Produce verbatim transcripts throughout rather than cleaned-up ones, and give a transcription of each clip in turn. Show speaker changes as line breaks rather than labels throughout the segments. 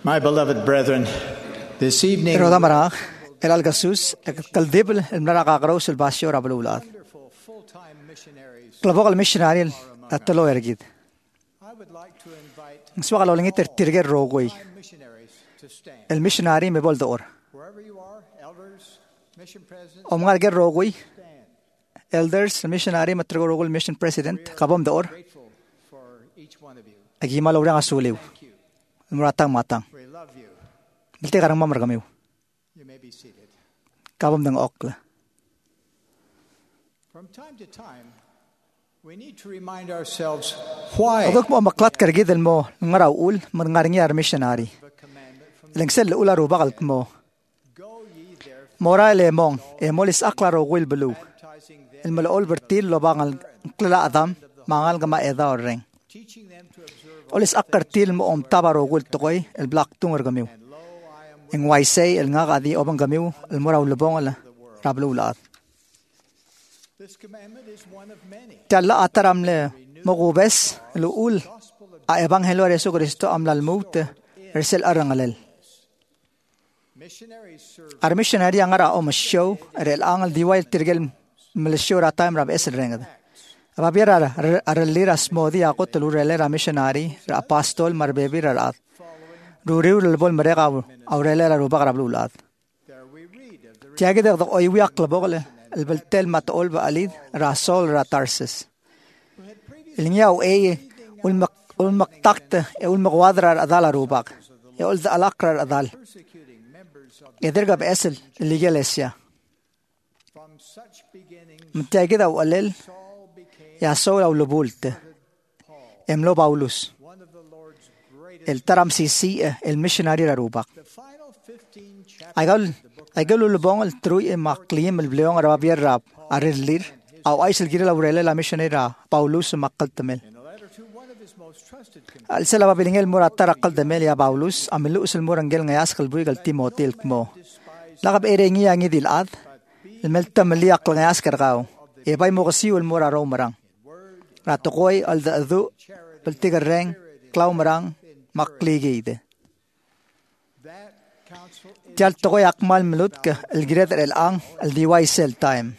My beloved brethren, this evening,
Pero damara el algasus kaldibel el narakakaraw silbasyo rabululad.
wonderful full-time missionaries,
Klabok al missionary at talo ergid.
I would like to invite
Swaka lolingit er tirger rogoy.
full-time missionaries to stand.
El missionary me boldoor.
Wherever you are, elders, mission presidents,
Omngar ger rogoy.
stand.
Elders, missionary matrego rogol mission president kabom door.
Grateful for each one of you.
Agima lawrang asuliw.
Thank you.
Muratang matang.
We love you.
Bilte karang mamargamiw.
You may be seated.
Kabom dang okla.
From time to time, we need to remind ourselves why
Odok mo maklat kargidel mo ngaraw ul mangaringi ar missionary.
the commandment from
Lengsel ula rubakal mo.
go ye therefore,
Mora lemong emolis akla rogol belu.
baptizing them,
El malaol bertil lobangal klala adam mangal gama eda oreng.
teaching them to observe
Olis akartil mo om tabarogol tokoy el black tunger gamiw.
and lo, I am
Ing waisay el nga kadi obang gamiw el moraw lubong el rablulat.
This commandment is one of many.
Talla ataram le mogubes luul a ebanghelyo Yesu Kristo amlal mute ersel arangalel.
Missionaries serve
Ar missionary angara o masyo el angal diwail tirgel milisyo rataim rab esel rengad. Ababira araliras modi ako tulurele ra missionary ra apostol marbebi ra ruriw lbol mereka aurele ra rubak rablulat.
there we read of the
Tiagi dag oy wiak labogale el beltel matol ba alid rasol ra tarsis.
who had previously
Ilnyaw ay ulmak ulmaktakte e ulmakwadra adala rubak. E ul alakra adal.
persecuting members of
Ederga besel ligelesya.
from such beginnings.
Mtiagi daw alel
Saul became
ya sol aw lubulte.
Paul,
Emlo Paulus.
one of the Lord's greatest.
El taram sisi el missionary ra rubak.
The final fifteen chapters
Agal agal ulubong el truy e maklim el bleong ra bier rap arelir. Aw ay sel girela urele la missionary ra Paulus makkal tamel.
in a letter to one of his most trusted companions.
Al sala babilingel muratar akal damel ya Paulus amilu usul murangel ngayas kalbuy kal Timothy el kmo. Lakab erengi ang idilad. El melta mali akal ngayas karkaw. E bay mo kasi ul mura raw marang. Ratukoy al daadu peltigareng klaw marang makligide.
That counsel is
Tial tokoy akmal melut ka el giret el ang el diway sel time.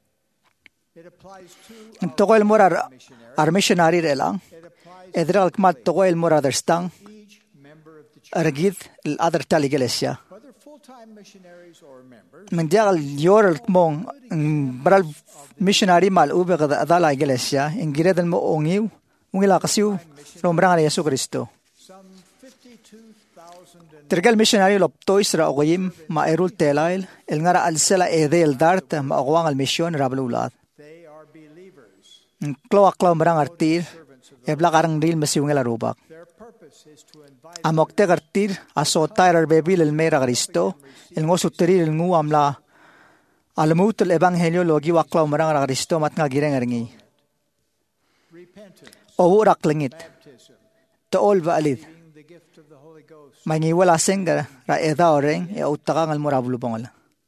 it applies to
Tokoy el mura ar missionary el ang.
it applies
Edra akmal tokoy el mura derstang
each member of the church,
argid el adar tal igelesya.
whether full-time missionaries or members.
Mendial yor mong bral missionary mal ube kada adala igelesya ingiret el mo ongiw ungila kasiw nombrang ni Yesu Kristo.
Some fifty-two thousand and
Tergal missionary loptoy sra ogoyim maerul telail el ngara alsela ede el dart maawang al misyon rablulat.
they are believers.
Klo aklo marang artir ebla karang ril masiwngela rubak.
Their purpose is to invite
Amokte artir asota er bebil el mera Kristo el ngosutri el ngu amla alamut el evangelio logi waklo marang ra Kristo mat nga gireng erngi.
repentance,
O raklingit
baptism,
tool ba alid
receiving the gift of the Holy Ghost.
mangi wala senga ra eda oreng e utakang al morabulubong.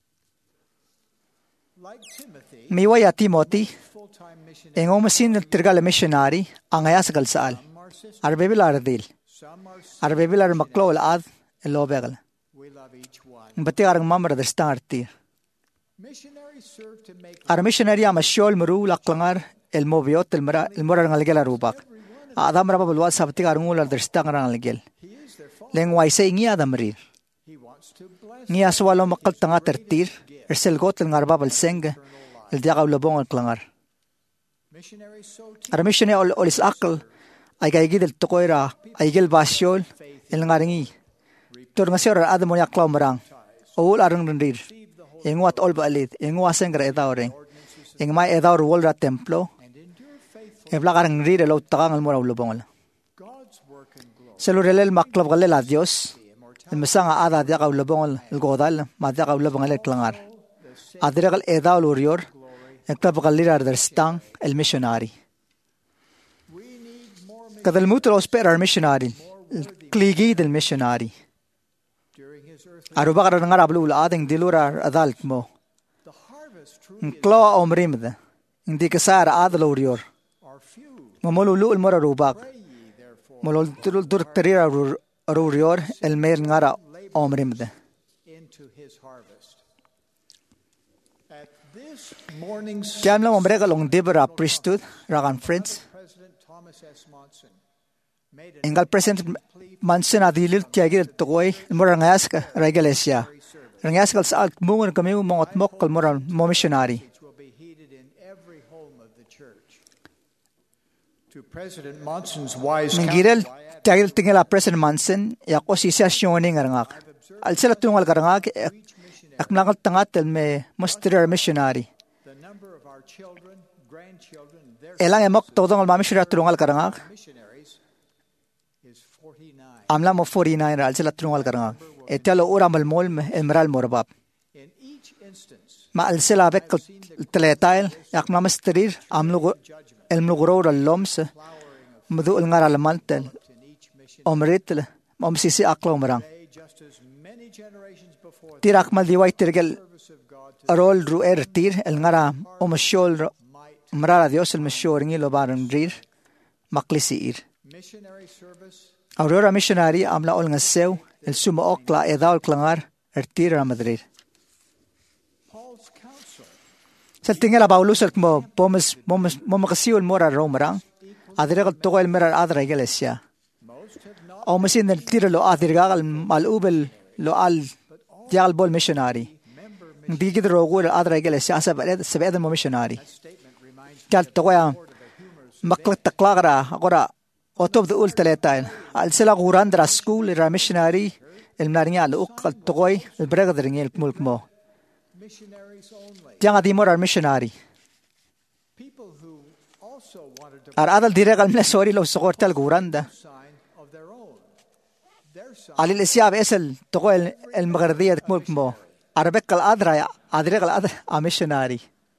Like Timothy,
Miwaya Timothy
full-time missionaries,
engong masin tergal missionary angaya sa kalsaal.
some are sisters,
Arbebil ardil.
some are s-
Arbebil ar maklo al ad elobegal.
we love each one.
Bati arang mamra destang artir.
Missionaries serve to make
Ar missionary ama shol meru laklangar el mobiot el mara el morar ngalgel arubak. Adam raba bulwat sabti arang ular destang arang ngalgel.
he is their father.
Leng waisay ngi adam rir.
He wants to bless
Ngi aswalo makal tanga tertir. Ersel got el ngarba bal seng. El diakaw labong al klangar.
missionaries so teach
Ar missionary ol olis akal ay gaygid el tokoyra ay gel basyol el ngaringi. Tur nga siya adam mo yaklaw marang. Owul arang rir. Inguat ol baalit. Inguat seng ra eda oreng. Ing may eda or wol ra templo.
and endure faithful.
Ebla karang rir el utakang al mura ulubong.
God's work and glory.
Selurelel maklab galel a Dios. El mesanga ada dia ka ulubong el godal. Madya ka ulubong el klangar. Adira kal eda ol urior. Eklab galir ar derstang el missionary.
We need more missionaries
Kadal mutul osper ar missionary. Kligi del missionary.
during his earthly.
Aruba karang ngarablu ula ading dilura adalt mo.
The harvest truly
Klo omrimda. Hindi kasar adal urior.
are few.
Mamululu el mora rubak.
Pray ye therefore
Molol dur terir rurior el mer ngara omrimde.
into his harvest. At this morning's
Tiam lang ombrega long dibra priesthood ragan friends.
President Thomas S. Monson made an
Engal President Manson adilil tiagil tokoy mura ngas ka regalesia. Ngas kal sa mungon kami mongot mok kal mura mo missionary.
message will be heeded in every home of the church. To President Monson's wise
Mingirel
counsel, I add
tiagil tingala President Manson yak o sisyasyoni ngarangak. Al sila tungal karangak ak mlangal tangat el me mostrar missionary.
the number of our children, grandchildren, and their
Elang emok todong al mamissionary tungal karangak.
missionaries is forty-nine.
Amla mo forty-nine al sila tungal karangak. Etalo uramal mol emral morbab.
In each instance,
Ma al sila bek teletail yak mamastrir amlugo elmlugro loms mdu el ngara lamantel
in each mission
omritel omsisi aklo marang.
day, just as many generations before, the
Tirak mal diway tirgel
service of God to
rol ru er tir el ngara omasyol
might.
mrara Dios el masyol ngi lobaran rir maklisiir.
Missionary service
Aurora missionary amla ol ngasew el sumo okla edaw klangar er tir ramadrir.
Paul's counsel
Sa tingala Paulus el mo pomes momes momakasiul mora romarang adire kal toko el merar adra iglesia.
most have not
O masin el tir lo adirga al malubel lo al dial bol missionary. Hindi gid rogo el adra iglesia sa bed sa bed mo missionary.
statement reminds
Kal toko ya maklat taklagra agora otob de ultaletain al sila gurandra school era missionary el naringa al uk kal tokoy el bregadring el mulk mo.
missionaries only.
Tiang adimor ar missionary.
People who also wanted to
Ar adal dire kal mla sorry lo sokortal guranda.
sign of their own. Their sign,
Alil isyab esel toko el el magardiya mulk mo. Arbek kal adra adire kal adra a missionary.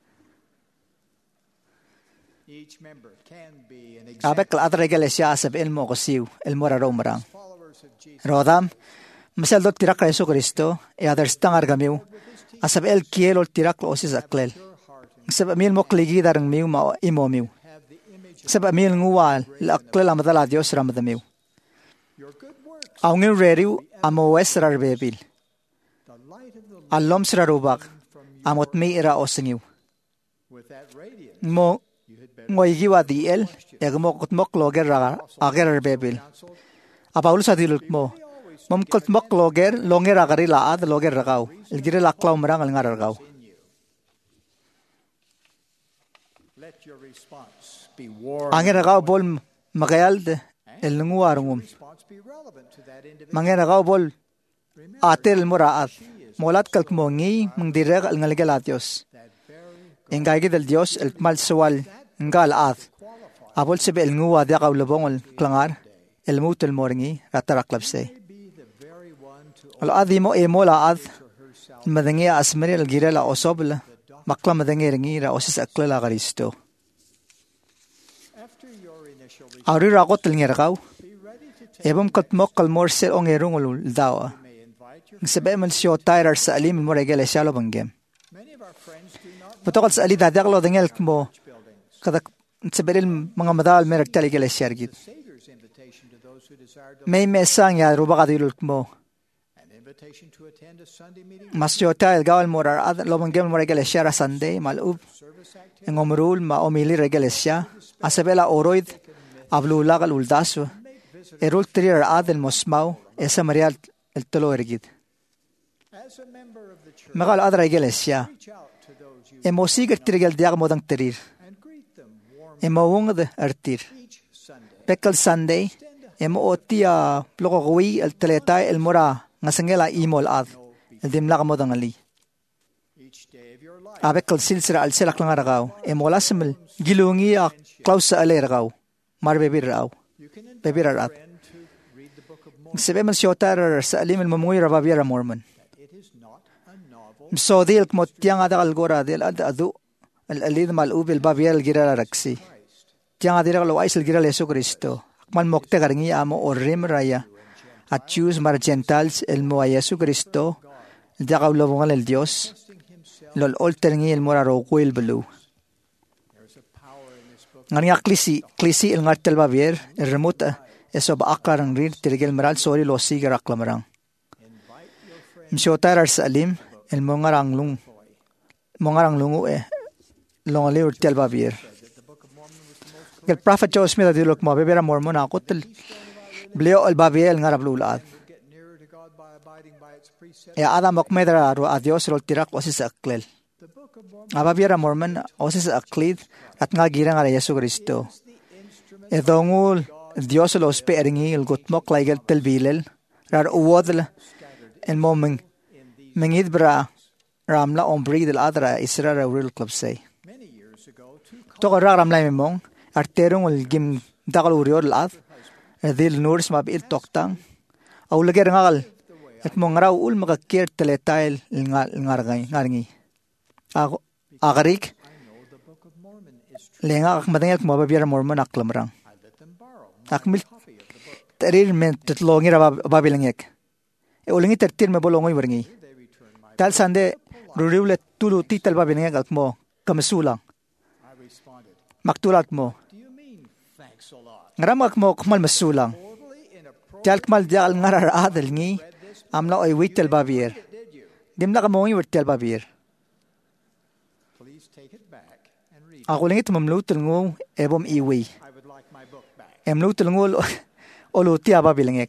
each member can be an example.
Abek kal adra iglesia sab el mo kosiw el mora romarang.
Followers of Jesus
Rodam masal dot tirak ka Yesu Kristo e aderstang argamiw. Asab el kielo tirak lo osis aklel.
your heart and
Sab amil mo kligi darang miw ma imomiw.
have the image of
Sab amil nguwal la aklel amadala Dios ramadamiw.
your good works.
Aungin reriw amo wesrar bebil.
The light of the Lord
Alom sra rubak amot mi ira osingiw.
with that radiance.
Mo
You had better
ngoy giwa di el yagmo kutmok loger raga ager bebil.
counsel
Apaul sa diluk mo. Mom kutmok loger longer agari laad loger ragaw. Ilgire laklaw marang al ngaragaw.
in you. Let your response be warm.
Angin ragaw bol magayald el nguwarungum.
Response be relevant to that individual.
Mangin ragaw bol atel muraat. Molat kalkmongi mangdirek al ngaligal at Diyos.
That very
Ingay del Diyos el malsawal ngal at. Apol sebe el nguwa dia kaw lubong el klangar. El mutel moringi rataraklapse.
be the very one to
Al adi mo e mo laad.
offer herself
Madangi asmeri al gira la osobla. Makla madangi ringi ra osis akla la Kristo.
after your initial response.
Auri rakot el ngirakaw.
Be ready to take.
Ebom katmok kal morsel ong erung ul dawa.
May invite your.
Sabi man siyo tayrar sa alim mo regale siya lo banggem.
Many of our friends do not know
Patokal sa ali dadaklo dengel mo
buildings.
kadak sabi mga madal merak tali gale siya git.
Savior's invitation to those who desire to
May mesang ya ruba kadilul mo.
an invitation to attend a Sunday meeting
Mas siyo tayal gawal mo rar ad lo banggem mo regale siya ra Sunday malub.
service activity.
Ang umrul ma omili regale siya. Asabela oroid ablula kal uldaso. Erul trier adel mosmaw esa marial el tolo ergid.
As a member of the church,
Makal adra regale siya.
reach out to those you
Emosigar tirigel diak mo dang tirir.
and greet them warmly
Emawung de artir.
each Sunday.
Pekal Sunday, emo otia plokokwi el teletay el mora ngasangela imol ad. El dimla kamo dangali.
Each day of your life.
Abekal silsira al silak lang aragaw. Emo lasimel gilungi a klaus sa ale aragaw. Mar bebir raw.
You can invite
Bebir
a
arat.
friend to read the Book of Mormon.
Sabi man siyotar sa alim el mamungi rababira Mormon.
It is not a novel.
So dil kmo tiyang ada algora dil ad adu al alid mal ubil babir el gira raksi. Tiyang adira kalo ay sil gira Yesu Kristo. Man mokte karingi amo orim raya. At Jews mar Gentiles el mo a Yesu Kristo. El dakaw lobongan el Dios. Lol olter ngi el mora roku el belu.
There's a power in this book.
Ngani klisi klisi el ngartel babir el remote eso ba aklarang rin tirigil maral sorry lo sigar aklamarang. Msiyotar ar sa alim, el mongarang lung, mongarang lungu eh, longali urtial babir. El prophet Joseph Smith adilok mo, bebera mormon ako, tel bleo al babir el ngarab lulaad. E adam okmedra ro adios rol tirak osis aklel. Ababira mormon osis aklid at nga girang ara Yesu Kristo. E dongul Dios los peringi el gutmok laigel telbilel rar uwodl el momeng mengid bra ramla ombri del adra isra real club say. To ra ramla memong arterong el gim dagal urior lad dil nurs mab il toktang aw lager ngal et mongraw ul magakir teletail ngal ngargay ngarngi. Ako agarik lenga ak madengel mo babira mormon aklamrang. Akmil terir men tetlongi ra babilengek. E ulingi tertir me bolongoy berngi. Tal sande ruriulet tulu tital babilengek ak mo kamasulang. Maktulat mo. Ngaram ak mo kmal masulang. Tal kmal dial ngarar adel ngi amla oy witel babir. Dimla kamongi witel babir. Ako lingit mamlutul ngo ebom iwi. Emlutul ngo oluti ababilengek.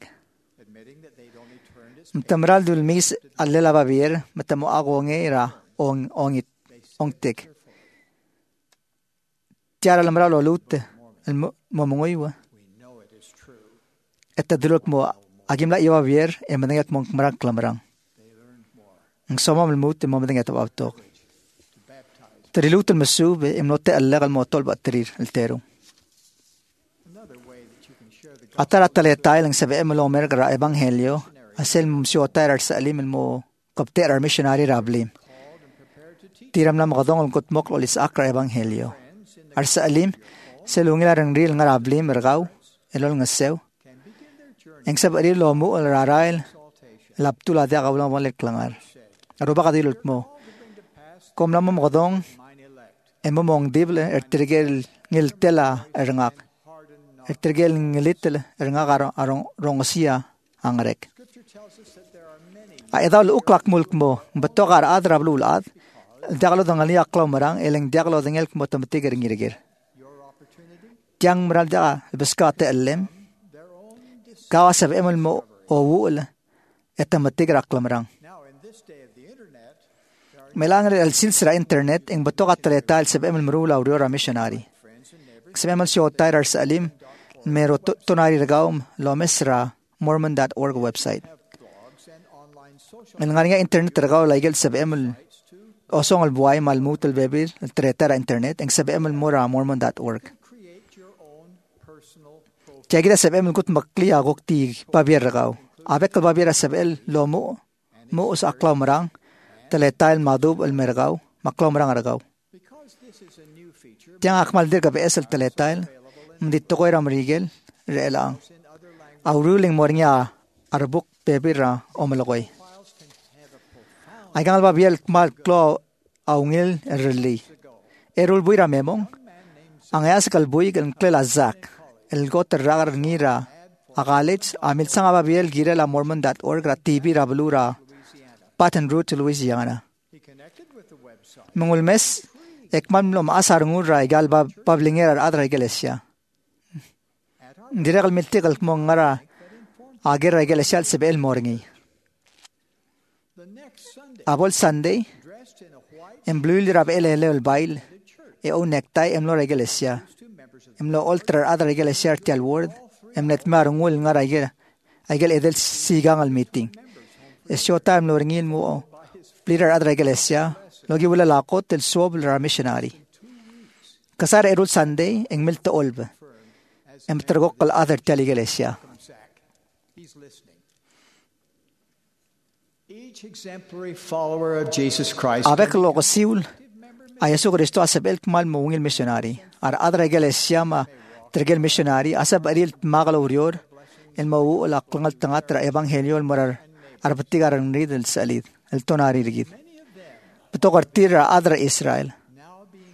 Mtamral dul mis allela babir matamo ako ngira ong ongit ongtik. Tiara lamral olute el momongoywa. Etta dulok mo agimla iwa babir e madengat mong marang klamrang. Ang somam almut mo madengat abtok. Trilutul masube emnote allagal motol batrir altero. Atara taletay lang sabi mo lomer gra ebanghelyo asel msiyotar sa alim mo kapter ar missionary rablim. Tiram na makadong ang kutmok olis akra ebanghelyo. Ar sa alim selungil arang real nga rablim ragaw elol nga sew. Ang sabari lomo al rarail laptula dia kawlang walek langar. Aruba kadilot mo. Kom na mo makadong emo mong dible er tirigel ngil tela erngak. Er tirigel ngilitel erngak arong arong rongsia angrek. Aidal uklak mulk mo batok ar adra blulad. Diaglo dangali aklaw marang eleng diaglo dangel mo tamatigir ngirigir. Tiang maral dia beskate ellem. Kawasab emol mo owul etamatigir aklaw marang. Melangar el silsira internet ing batok at taleta el sabem el marula uriora missionary. Sabem el siyotar ar sa alim mero tonari ragaum lomesra mormon dot org website. El nga nga internet ragaw laigel sabem el osong el buhay malmut el bebir el taleta internet ing sabem el mora mormon dot org. Tiagida sabem el gut makliya gukti babir ragaw. Abek el babir sabel lomo mo us aklaw marang taletail madub al mergaw maklaw marang aragaw. Tiang akmal dir gabi esel taletail mdito ko ram rigel reelang. Aw ruling mornya arbuk bebira omalokoy. Ay gangal babiel kmal klo awngil erli. Erul buira memong ang ayas kalbuy kan klelazak el goter ragar ngira akalits amil sang babiel gira la mormon dot org ra tv ra blura Baton Rouge, Louisiana. Mengulmes, ekman lo maasar ngurai gal bab bablinger ar adra iglesia. Direkal miltikal mongara ager iglesia al sebel morngi. Abol Sunday, em blue rab ele el bail, e o necktie em lo iglesia. Em lo altar adra iglesia tial word, em net marungul ngara igel, igel edel sigang al meeting. Esyo time lo ringin mo leader adra iglesia logi wala lakot tel sob la missionary kasar erul Sunday eng milta olb em tergok kal other tel iglesia
each exemplary follower of Jesus Christ
abek lo ko siul ayaso Kristo asabel kmal mo ngil missionary ar adra iglesia ma tergel missionary asab aril magalo urior el mau la klangal tangatra evangelio marar arbatigaran ridel salid el tonari rigid betokar tira adra Israel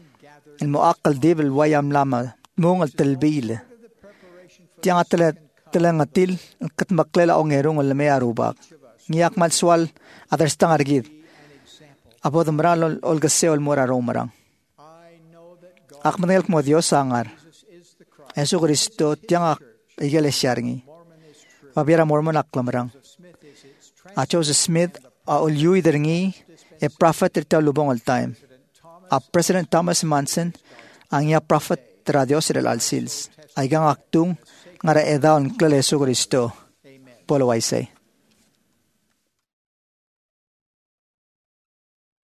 el muaqal dibel wayam lama mong el talbil tiang atlet telang atil kat maklela ongerong olme arubak. Ngiyak malswal others tang argid. Apo dumran ol gasse ol mora romarang. Ak manel mo Dios sangar. Yesu Kristo tiang ak iglesyarngi. Pabiara Mormon aklamarang. A Joseph Smith a ol yui derngi a prophet terta lubong all time. A President Thomas Manson ang iya prophet tra Dios rel alsils. Ay gang aktung ngara edha on klal Yesu Kristo. Polo waisay.